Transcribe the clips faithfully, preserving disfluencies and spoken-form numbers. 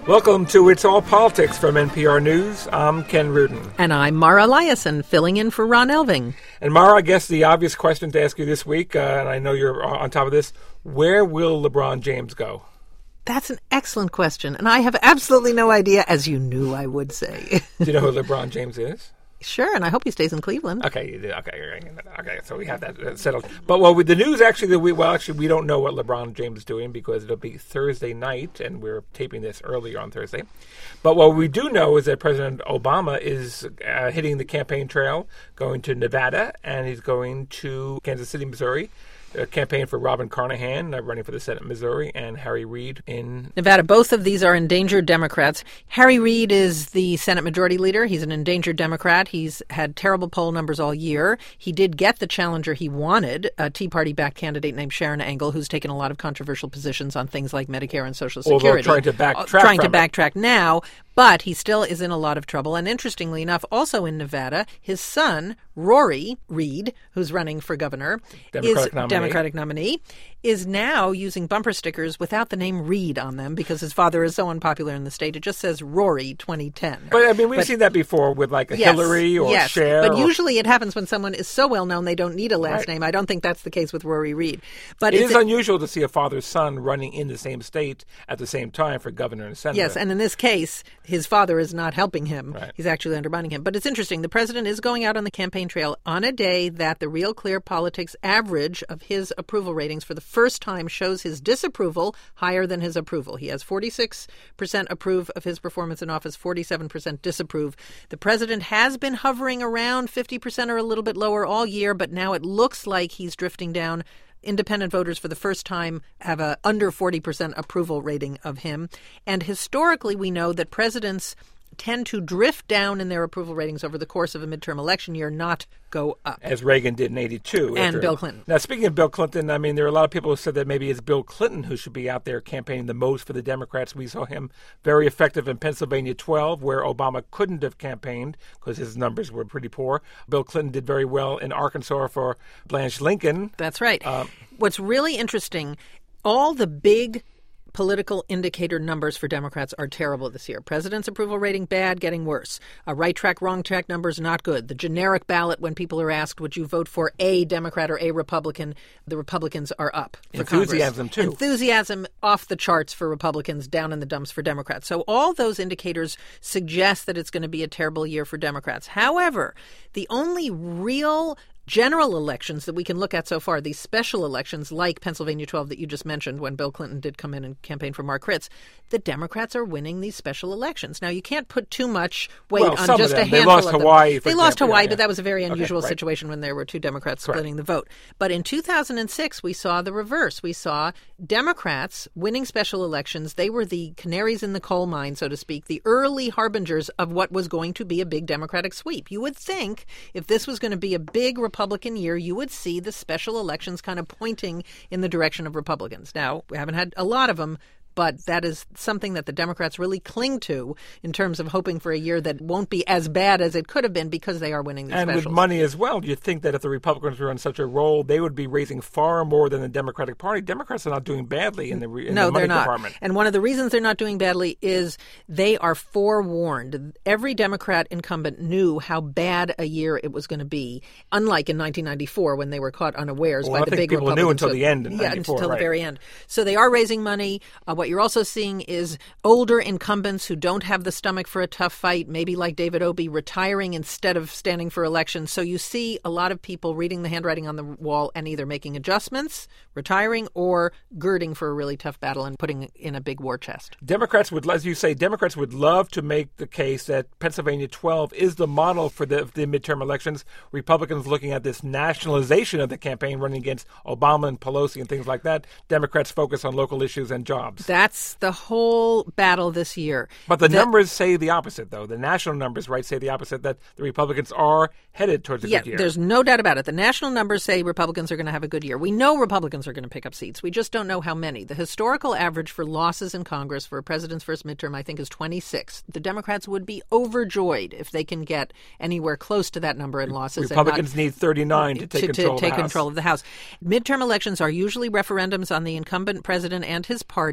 Welcome to It's All Politics from N P R News. I'm Ken Rudin. And I'm Mara Liasson, filling in for Ron Elving. And Mara, I guess the obvious question to ask you this week, uh, and I know you're on top of this, where will LeBron James go? That's an excellent question, and I have absolutely no idea, as you knew I would say. Do you know who LeBron James is? Sure, and I hope he stays in Cleveland. Okay, okay, okay. So we have that settled. But well, with the news actually that we well actually we don't know what LeBron James is doing because it'll be Thursday night, and we're taping this earlier on Thursday. But what we do know is that President Obama is uh, hitting the campaign trail, going to Nevada, and he's going to Kansas City, Missouri. A campaign for Robin Carnahan, uh, running for the Senate in Missouri, and Harry Reid in Nevada. Both of these are endangered Democrats. Harry Reid is the Senate Majority Leader. He's an endangered Democrat. He's had terrible poll numbers all year. He did get the challenger he wanted, a Tea Party-backed candidate named Sharon Angle, who's taken a lot of controversial positions on things like Medicare and Social Security. Although trying to backtrack Trying from to it. backtrack now, but he still is in a lot of trouble. And interestingly enough, also in Nevada, his son, Rory Reid, who's running for governor, Democratic is nominee. Democratic nominee, is now using bumper stickers without the name Reid on them because his father is so unpopular in the state. It just says Rory twenty ten. But, I mean, we've But- seen that before with, like, a Yes, Hillary or yes. Cher. But or, usually it happens when someone is so well-known they don't need a last Right. name. I don't think that's the case with Rory Reid. But It it's is unusual to see a father-son running in the same state at the same time for governor and senator. Yes, and in this case, his father is not helping him. Right. He's actually undermining him. But it's interesting. The president is going out on the campaign trail on a day that the Real Clear Politics average of his approval ratings for the first time shows his disapproval higher than his approval. He has forty-six percent approve of his performance in office, forty-seven percent disapprove. The president has been hovering around fifty percent or a little bit lower all year, but now it looks like he's drifting down. Independent voters for the first time have a under forty percent approval rating of him. And historically, we know that presidents tend to drift down in their approval ratings over the course of a midterm election year, not go up. As Reagan did in eighty-two. And after- Bill Clinton. Now, speaking of Bill Clinton, I mean, there are a lot of people who said that maybe it's Bill Clinton who should be out there campaigning the most for the Democrats. We saw him very effective in Pennsylvania twelve, where Obama couldn't have campaigned because his numbers were pretty poor. Bill Clinton did very well in Arkansas for Blanche Lincoln. That's right. Um, What's really interesting, all the big political indicator numbers for Democrats are terrible this year. President's approval rating, bad, getting worse. Uh, right track, wrong track numbers, not good. The generic ballot, when people are asked, would you vote for a Democrat or a Republican, the Republicans are up for Enthusiasm, Congress. too. Enthusiasm off the charts for Republicans, down in the dumps for Democrats. So all those indicators suggest that it's going to be a terrible year for Democrats. However, the only real general elections that we can look at so far, these special elections like Pennsylvania twelve that you just mentioned when Bill Clinton did come in and campaign for Mark Ritz, the Democrats are winning these special elections. Now, you can't put too much weight Well, on some just of a them. They handful lost of them. Hawaii, for They lost example. Hawaii, Yeah, but that was a very yeah. unusual Okay, right. situation when there were two Democrats Correct. splitting the vote. But in two thousand six, we saw the reverse. We saw Democrats winning special elections. They were the canaries in the coal mine, so to speak, the early harbingers of what was going to be a big Democratic sweep. You would think if this was going to be a big Republican year, you would see the special elections kind of pointing in the direction of Republicans. Now, we haven't had a lot of them, but that is something that the Democrats really cling to in terms of hoping for a year that won't be as bad as it could have been because they are winning these And specials. with money as well, you'd think that if the Republicans were on such a roll, they would be raising far more than the Democratic Party. Democrats are not doing badly in the, in no, the money they're not. department. And one of the reasons they're not doing badly is they are forewarned. Every Democrat incumbent knew how bad a year it was going to be, unlike in nineteen ninety-four when they were caught unawares Well, by I the think big people Republican knew until sweep. the end in Yeah, ninety-four, until right. the very end. So they are raising money. Uh, what you're also seeing is older incumbents who don't have the stomach for a tough fight, maybe like David Obey, retiring instead of standing for election. So you see a lot of people reading the handwriting on the wall and either making adjustments, retiring, or girding for a really tough battle and putting in a big war chest. Democrats would, as you say, Democrats would love to make the case that Pennsylvania twelve is the model for the, the midterm elections. Republicans looking at this nationalization of the campaign, running against Obama and Pelosi and things like that. Democrats focus on local issues and jobs. That's the whole battle this year. But the The- numbers say the opposite, though. The national numbers, right, say the opposite, that the Republicans are headed towards a Yeah, good year. there's no doubt about it. The national numbers say Republicans are going to have a good year. We know Republicans are going to pick up seats. We just don't know how many. The historical average for losses in Congress for a president's first midterm, I think, is twenty-six. The Democrats would be overjoyed if they can get anywhere close to that number in losses. Republicans and need thirty-nine to not, take to, control to of take the House. control of the House. Midterm elections are usually referendums on the incumbent president and his party.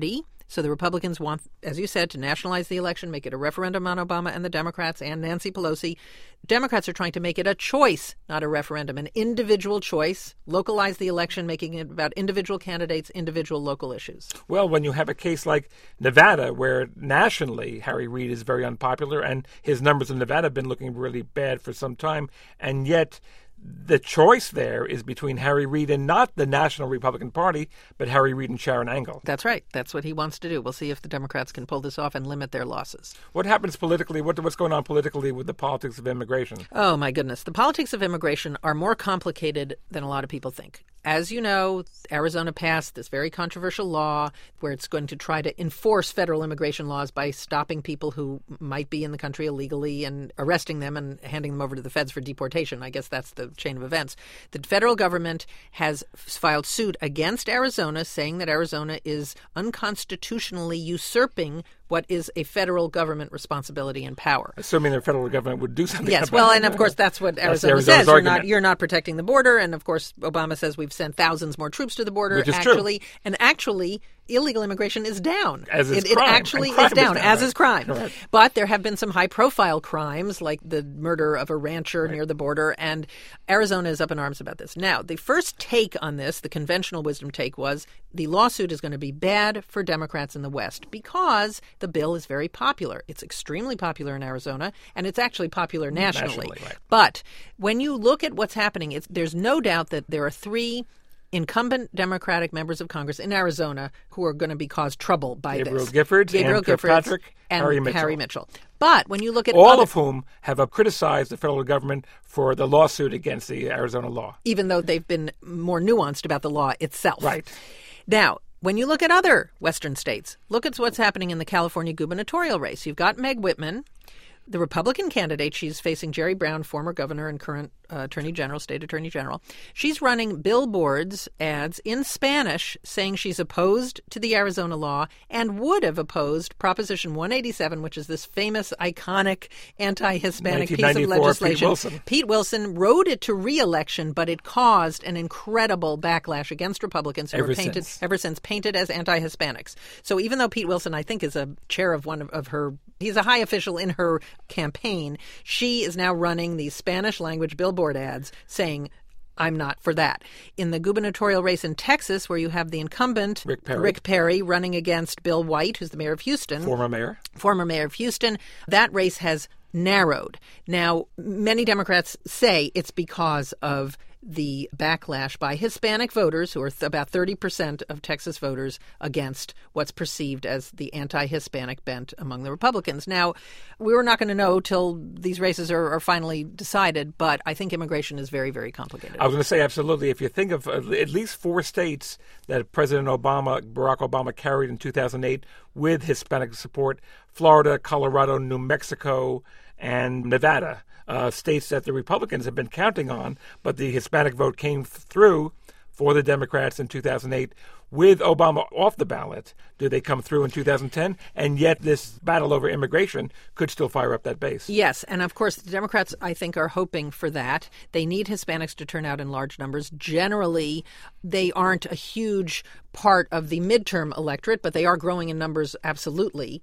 So the Republicans want, as you said, to nationalize the election, make it a referendum on Obama and the Democrats and Nancy Pelosi. Democrats are trying to make it a choice, not a referendum, an individual choice, localize the election, making it about individual candidates, individual local issues. Well, when you have a case like Nevada, where nationally Harry Reid is very unpopular and his numbers in Nevada have been looking really bad for some time, and yet the choice there is between Harry Reid and not the National Republican Party, but Harry Reid and Sharon Angle. That's right. That's what he wants to do. We'll see if the Democrats can pull this off and limit their losses. What happens politically? What, what's going on politically with the politics of immigration? Oh, my goodness. The politics of immigration are more complicated than a lot of people think. As you know, Arizona passed this very controversial law where it's going to try to enforce federal immigration laws by stopping people who might be in the country illegally and arresting them and handing them over to the feds for deportation. I guess that's the chain of events. The federal government has filed suit against Arizona, saying that Arizona is unconstitutionally usurping what is a federal government responsibility and power. Assuming the federal government would do something yes, about well, it. and of course that's what That's Arizona Arizona's says. You're argument. not, you're not protecting the border, and of course Obama says we've sent thousands more troops to the border. Which is actually, true. And actually, illegal immigration is down. As is it, crime. it actually And crime is down, is down, as right. is crime. Correct. But there have been some high-profile crimes, like the murder of a rancher right. near the border, and Arizona is up in arms about this. Now, the first take on this, the conventional wisdom take, was the lawsuit is going to be bad for Democrats in the West because the bill is very popular. It's extremely popular in Arizona, and it's actually popular nationally. Nationally, right. But when you look at what's happening, it's, there's no doubt that there are three incumbent Democratic members of Congress in Arizona who are going to be caused trouble by Gabriel this. Giffords, Gabriel Ann Giffords, Kirkpatrick, and Harry Mitchell. Harry Mitchell. But when you look at all other, of whom have uh, criticized the federal government for the lawsuit against the Arizona law, even though they've been more nuanced about the law itself. Right. Now, when you look at other Western states, look at what's happening in the California gubernatorial race. You've got Meg Whitman, the Republican candidate. She's facing Jerry Brown, former governor and current uh, attorney general, state attorney general. She's running billboards, ads in Spanish, saying she's opposed to the Arizona law and would have opposed Proposition one eighty-seven, which is this famous, iconic, anti-Hispanic piece of legislation. Pete Wilson. Pete Wilson rode it to re-election, but it caused an incredible backlash against Republicans who ever were painted since. ever since painted as anti-Hispanics. So even though Pete Wilson, I think, is a chair of one of, of her, he's a high official in her campaign, she is now running these Spanish language billboard ads saying, I'm not for that. In the gubernatorial race in Texas, where you have the incumbent Rick Perry, Rick Perry running against Bill White, who's the mayor of Houston. Former mayor. Former mayor of Houston. That race has narrowed. Now, many Democrats say it's because of the backlash by Hispanic voters, who are th- about thirty percent of Texas voters, against what's perceived as the anti-Hispanic bent among the Republicans. Now, we were not going to know till these races are, are finally decided, but I think immigration is very, very complicated. I was going to say, absolutely. If you think of uh, at least four states that President Obama, Barack Obama, carried in two thousand eight with Hispanic support, Florida, Colorado, New Mexico, and Nevada, uh, states that the Republicans have been counting on, but the Hispanic vote came through for the Democrats in two thousand eight. With Obama off the ballot, do they come through in two thousand ten? And yet this battle over immigration could still fire up that base. Yes, and of course the Democrats, I think, are hoping for that. They need Hispanics to turn out in large numbers. Generally, they aren't a huge part of the midterm electorate, but they are growing in numbers, absolutely.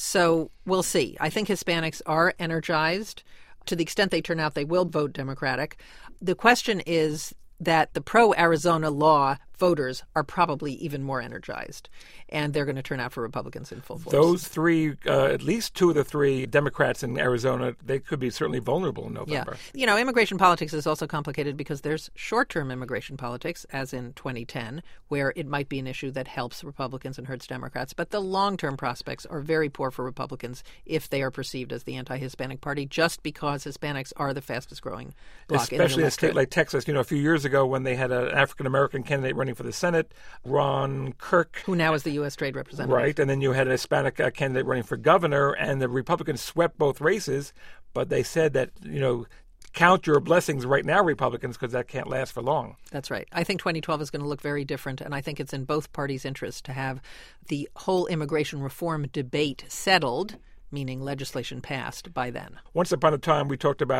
So we'll see. I think Hispanics are energized. To the extent they turn out, they will vote Democratic. The question is that the pro-Arizona law voters are probably even more energized, and they're going to turn out for Republicans in full force. Those three, uh, at least two of the three Democrats in Arizona, they could be certainly vulnerable in November. Yeah. You know, immigration politics is also complicated because there's short-term immigration politics, as in twenty ten, where it might be an issue that helps Republicans and hurts Democrats. But the long-term prospects are very poor for Republicans if they are perceived as the anti-Hispanic party, just because Hispanics are the fastest-growing bloc Especially in the in a electorate. state like Texas. You know, a few years ago when they had an African-American candidate running for the Senate, Ron Kirk. Who now is the U S Trade Representative. Right, and then you had a Hispanic uh, candidate running for governor, and the Republicans swept both races, but they said that, you know, count your blessings right now, Republicans, because that can't last for long. That's right. I think twenty twelve is going to look very different, and I think it's in both parties' interest to have the whole immigration reform debate settled, meaning legislation passed, by then. Once upon a time, we talked about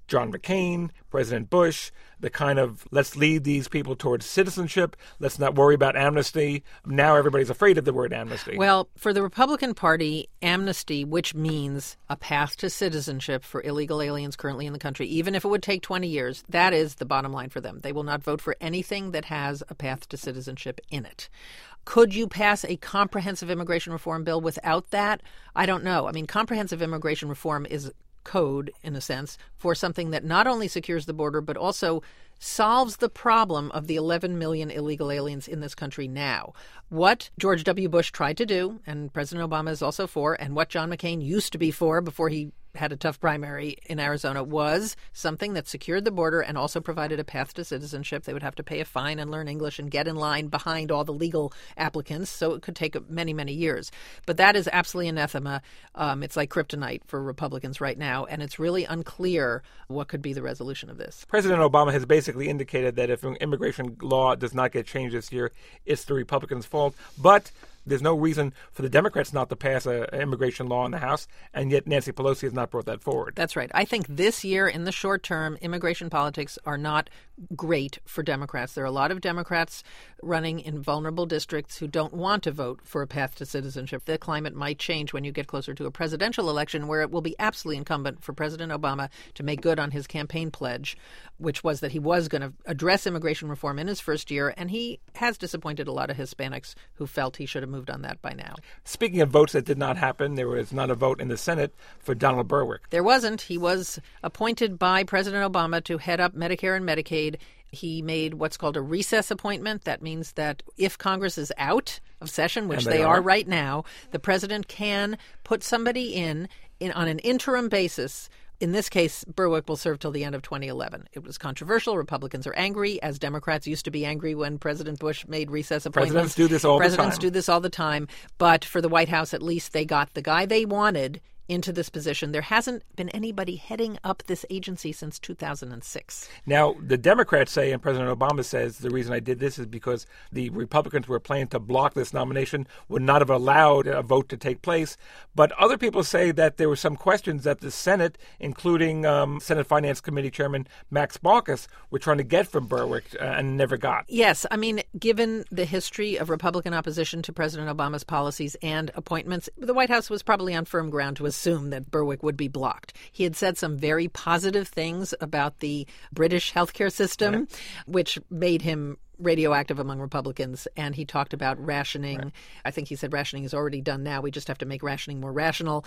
John McCain, President Bush, the kind of let's lead these people towards citizenship, let's not worry about amnesty. Now everybody's afraid of the word amnesty. Well, for the Republican Party, amnesty, which means a path to citizenship for illegal aliens currently in the country, even if it would take twenty years, that is the bottom line for them. They will not vote for anything that has a path to citizenship in it. Could you pass a comprehensive immigration reform bill without that? I don't know. I mean, comprehensive immigration reform is code, in a sense, for something that not only secures the border, but also solves the problem of the eleven million illegal aliens in this country now. What George W. Bush tried to do, and President Obama is also for, and what John McCain used to be for before he had a tough primary in Arizona, was something that secured the border and also provided a path to citizenship. They would have to pay a fine and learn English and get in line behind all the legal applicants, so it could take many, many years. But that is absolutely anathema. Um, it's like kryptonite for Republicans right now, and it's really unclear what could be the resolution of this. President Obama has basically indicated that if immigration law does not get changed this year, it's the Republicans' fault. But there's no reason for the Democrats not to pass an immigration law in the House, and yet Nancy Pelosi has not brought that forward. That's right. I think this year, in the short term, immigration politics are not great for Democrats. There are a lot of Democrats running in vulnerable districts who don't want to vote for a path to citizenship. The climate might change when you get closer to a presidential election, where it will be absolutely incumbent for President Obama to make good on his campaign pledge, which was that he was going to address immigration reform in his first year, and he has disappointed a lot of Hispanics who felt he should have moved on that by now. Speaking of votes that did not happen, there was not a vote in the Senate for Donald Berwick. There wasn't. He was appointed by President Obama to head up Medicare and Medicaid. He made what's called a recess appointment. That means that if Congress is out of session, which they they are. are right now, the president can put somebody in, in on an interim basis. In this case, Berwick will serve till the end of twenty eleven. It was controversial. Republicans are angry, as Democrats used to be angry when President Bush made recess appointments. Presidents do this all the time. Presidents do this all the time. But for the White House, at least, they got the guy they wanted into this position. There hasn't been anybody heading up this agency since two thousand six. Now, the Democrats say, and President Obama says, the reason I did this is because the Republicans were planning to block this nomination, would not have allowed a vote to take place. But other people say that there were some questions that the Senate, including um, Senate Finance Committee Chairman Max Baucus, were trying to get from Berwick uh, and never got. Yes. I mean, given the history of Republican opposition to President Obama's policies and appointments, the White House was probably on firm ground to assume that Berwick would be blocked. He had said some very positive things about the British healthcare system, right, which made him radioactive among Republicans, and he talked about rationing. Right. I think he said rationing is already done now. We just have to make rationing more rational.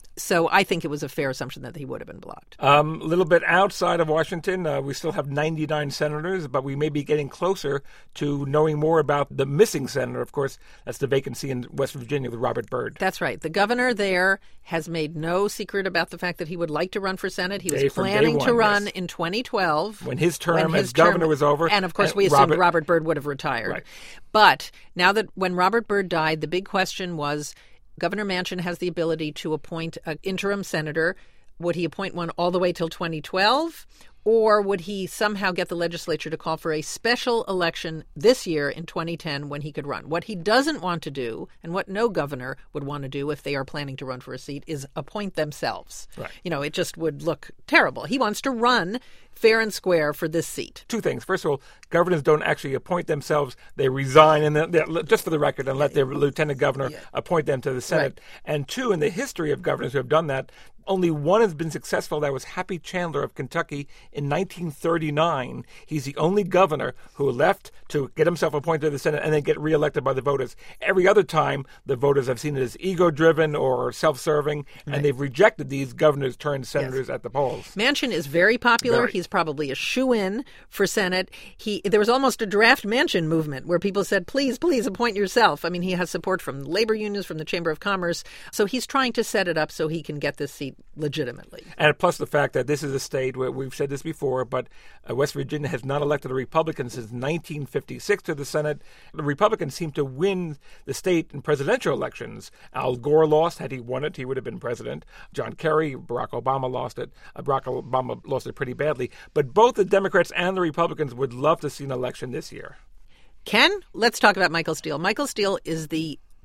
So I think it was a fair assumption that he would have been blocked. Um, a little bit outside of Washington, uh, we still have ninety-nine senators, but we may be getting closer to knowing more about the missing senator. Of course, that's the vacancy in West Virginia with Robert Byrd. That's right. The governor there has made no secret about the fact that he would like to run for Senate. He was day planning one, to run yes. in twenty twelve. When his term when his as term, governor was over. And, of course, and we assumed Robert, Robert Byrd would have retired. Right. But now that when Robert Byrd died, the big question was, Governor Manchin has the ability to appoint an interim senator. Would he appoint one all the way till twenty twelve? Or would he somehow get the legislature to call for a special election this year in twenty ten when he could run? What he doesn't want to do, and what no governor would want to do if they are planning to run for a seat, is appoint themselves. Right. You know, it just would look terrible. He wants to run fair and square for this seat. Two things. First of all, governors don't actually appoint themselves. They resign, and then, just for the record, and let their lieutenant governor yeah. appoint them to the Senate. Right. And two, in the history of governors who have done that, only one has been successful. That was Happy Chandler of Kentucky in nineteen thirty-nine. He's the only governor who left to get himself appointed to the Senate and then get reelected by the voters. Every other time, the voters have seen it as ego-driven or self-serving, right. and they've rejected these governors turned senators yes. at the polls. Manchin is very popular. Very. He's probably a shoo-in for Senate. He There was almost a draft Manchin movement where people said, please, please appoint yourself. I mean, he has support from labor unions, from the Chamber of Commerce. So he's trying to set it up so he can get this seat legitimately. And plus the fact that this is a state where we've said this before, but uh, West Virginia has not elected a Republican since nineteen fifty-six to the Senate. The Republicans seem to win the state in presidential elections. Al Gore lost. Had he won it, he would have been president. John Kerry, Barack Obama lost it. Uh, Barack Obama lost it pretty badly. But both the Democrats and the Republicans would love to see an election this year. Ken, let's talk about Michael Steele. Michael Steele is the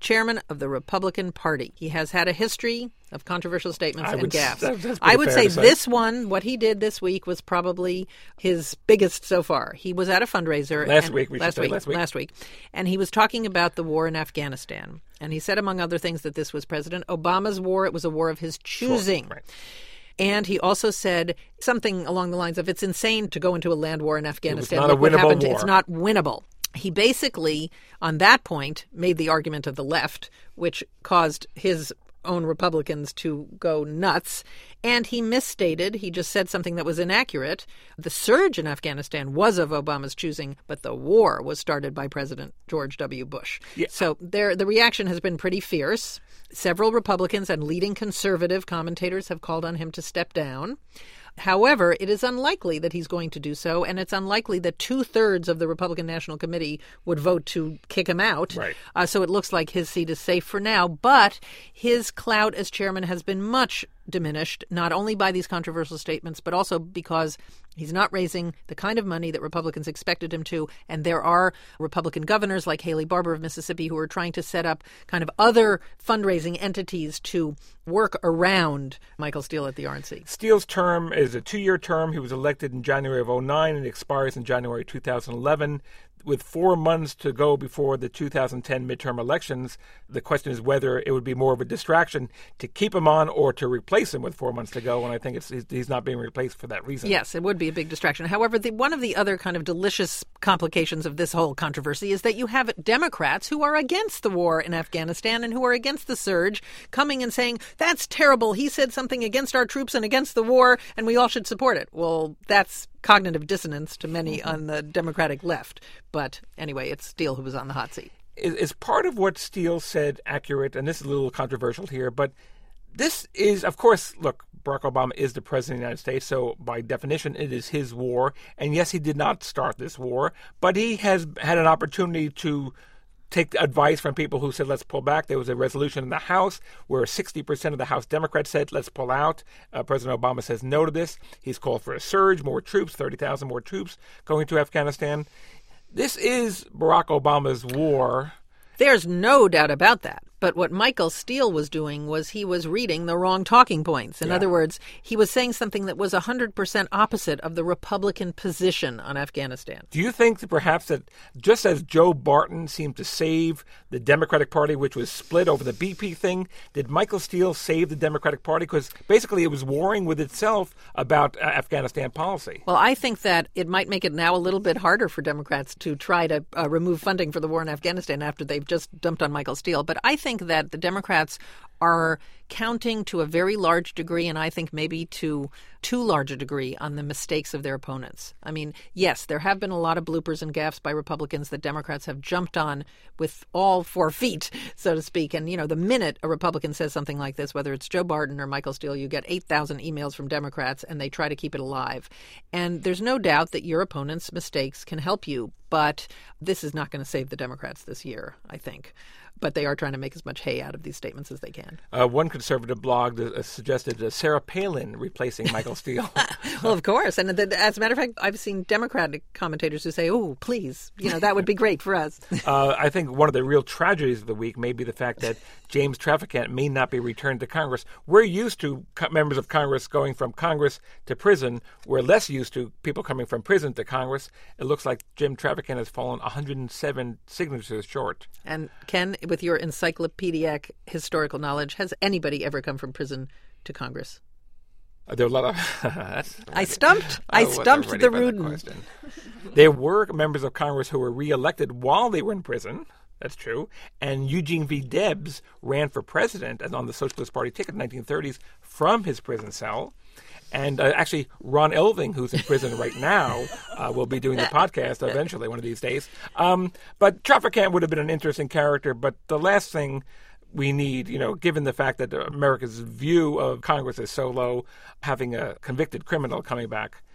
chairman of the Republican Party. He has had a history of controversial statements I and would, gaffes. that, that's I would say, say this one, what he did this week, was probably his biggest so far. He was at a fundraiser. Last and, week, we last should week, say last week. Last week. And he was talking about the war in Afghanistan. And he said, among other things, that this was President Obama's war. It was a war of his choosing. Sure, right. And he also said something along the lines of, it's insane to go into a land war in Afghanistan. It was not Look a what winnable happened. war. It's not winnable. He basically, on that point, made the argument of the left, which caused his own Republicans to go nuts. And he misstated, he just said something that was inaccurate. The surge in Afghanistan was of Obama's choosing, but the war was started by President George W. Bush. Yeah. So there, the reaction has been pretty fierce. Several Republicans and leading conservative commentators have called on him to step down. However, it is unlikely that he's going to do so, and it's unlikely that two-thirds of the Republican National Committee would vote to kick him out. Right. Uh, so it looks like his seat is safe for now, but his clout as chairman has been much diminished, not only by these controversial statements, but also because he's not raising the kind of money that Republicans expected him to. And there are Republican governors like Haley Barbour of Mississippi who are trying to set up kind of other fundraising entities to work around Michael Steele at the R N C. Steele's term is a two-year term. He was elected in January of oh nine and expires in January two thousand eleven. With four months to go before the two thousand ten midterm elections, the question is whether it would be more of a distraction to keep him on or to replace him with four months to go. And I think it's he's not being replaced for that reason. Yes, it would be a big distraction. However, the, one of the other kind of delicious complications of this whole controversy is that you have Democrats who are against the war in Afghanistan and who are against the surge coming and saying, that's terrible. He said something against our troops and against the war, and we all should support it. Well, that's cognitive dissonance to many on the Democratic left. But anyway, it's Steele who was on the hot seat. Is, is part of what Steele said accurate? And this is a little controversial here, but this is, of course, look, Barack Obama is the president of the United States, so by definition, it is his war. And yes, he did not start this war, but he has had an opportunity to take advice from people who said, let's pull back. There was a resolution in the House where sixty percent of the House Democrats said, let's pull out. Uh, President Obama says no to this. He's called for a surge, more troops, thirty thousand more troops going to Afghanistan. This is Barack Obama's war. There's no doubt about that. But what Michael Steele was doing was he was reading the wrong talking points. In yeah. other words, he was saying something that was one hundred percent opposite of the Republican position on Afghanistan. Do you think that perhaps that just as Joe Barton seemed to save the Democratic Party, which was split over the B P thing, did Michael Steele save the Democratic Party? Because basically it was warring with itself about uh, Afghanistan policy. Well, I think that it might make it now a little bit harder for Democrats to try to uh, remove funding for the war in Afghanistan after they've just dumped on Michael Steele. But I think that the Democrats are counting to a very large degree, and I think maybe to too large a degree, on the mistakes of their opponents. I mean, yes, there have been a lot of bloopers and gaffes by Republicans that Democrats have jumped on with all four feet, so to speak. And, you know, the minute a Republican says something like this, whether it's Joe Barton or Michael Steele, you get eight thousand emails from Democrats, and they try to keep it alive. And there's no doubt that your opponent's mistakes can help you, but this is not going to save the Democrats this year, I think. But they are trying to make as much hay out of these statements as they can. Uh, one conservative blog uh, suggested uh, Sarah Palin replacing Michael Steele. Well, of course. And the, as a matter of fact, I've seen Democratic commentators who say, oh, please, you know, that would be great for us. uh, I think one of the real tragedies of the week may be the fact that James Traficant may not be returned to Congress. We're used to co- members of Congress going from Congress to prison. We're less used to people coming from prison to Congress. It looks like Jim Traficant has fallen one hundred seven signatures short. And Ken, with your encyclopedic historical knowledge, has anybody ever come from prison to Congress? Uh, there are a lot of. that's, I stumped. I, I stumped the Rudin. There were members of Congress who were reelected while they were in prison. That's true. And Eugene V. Debs ran for president and on the Socialist Party ticket in the nineteen thirties from his prison cell. And uh, actually, Ron Elving, who's in prison right now, uh, will be doing the podcast eventually, one of these days. Um, but Traficant would have been an interesting character. But the last thing we need, you know, given the fact that America's view of Congress is so low, having a convicted criminal coming back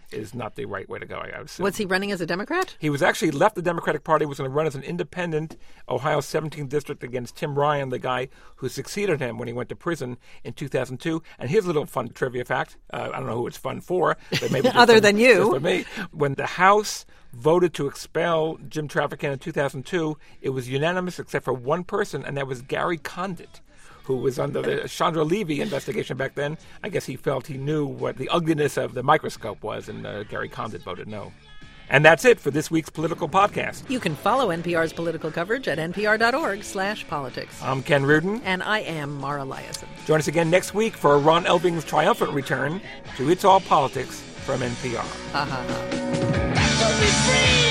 is not the right way to go, I would assume. Was he running as a Democrat? He was actually left the Democratic Party, was going to run as an independent, Ohio seventeenth District against Tim Ryan, the guy who succeeded him when he went to prison in two thousand two. And here's a little fun trivia fact. Uh, I don't know who it's fun for, but maybe other fun, than you. just for me. When the House voted to expel Jim Traficant in two thousand two, it was unanimous except for one person, and that was Gary Condit, who was under the Chandra Levy investigation back then. I guess he felt he knew what the ugliness of the microscope was, and uh, Gary Condit voted no. And that's it for this week's Political Podcast. You can follow N P R's political coverage at npr.org slash politics. I'm Ken Reardon. And I am Mara Liasson. Join us again next week for Ron Elving's triumphant return to It's All Politics from N P R. Ha ha ha.